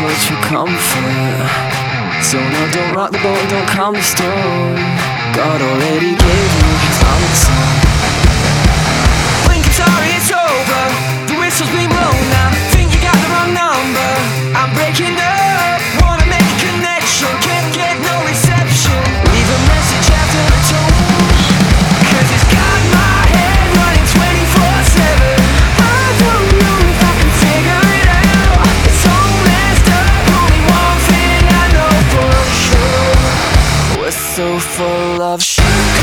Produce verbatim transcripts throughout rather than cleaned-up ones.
much for comfort. So no, don't rock the boat, don't calm the storm. God already gave you his answer. Blink, I'm sorry, it's over. The whistle's been blown now. Think you got the wrong number. I'm breaking up, wanna make a connection. Can't get no reception. Leave a message after the tone. Cause it's got my head running twenty-four seven. I don't know if I can figure it out. It's all messed up, only one thing I know for sure. We're so full of shit.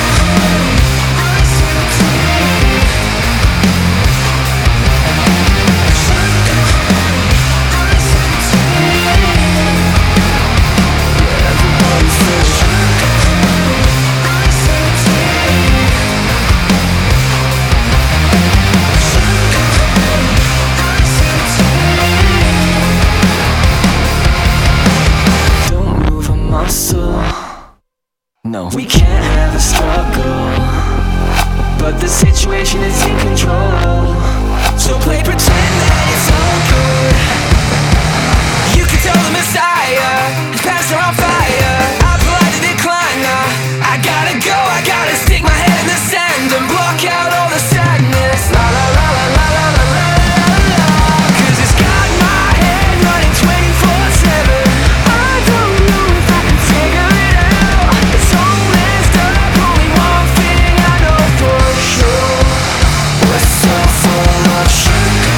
No, we can't have a struggle, but the situation is in control. So play pretend that it's all good. You can tell the Messiah, his past are on fire. I politely decline now. I gotta go, I gotta stick my head in the sand and block out all the sadness. La la la la la la la la la. Cause it's got my head running twenty-four seven. I don't know if I can figure it out. It's all messed up, only one thing I know for sure. We're so full of shit.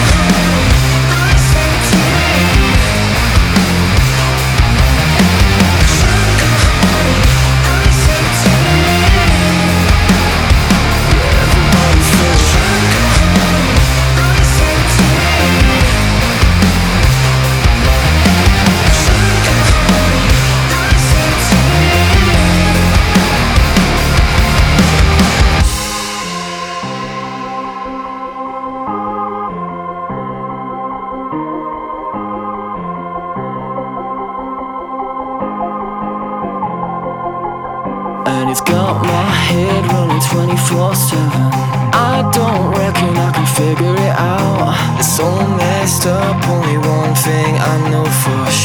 And it's got my head running twenty-four seven. I don't reckon I can figure it out. It's all messed up, only one thing I know for sure.